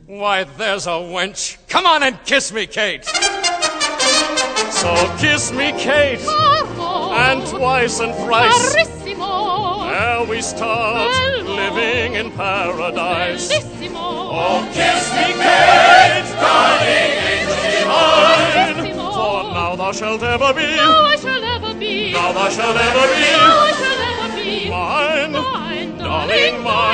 Why, there's a wench. Come on and kiss me, Kate. So kiss me, Kate, and twice and thrice, ere we start living in paradise. Oh, kiss me, Kate, darling angel divine, for now thou shalt ever be, now thou shalt ever be, mine, darling mine.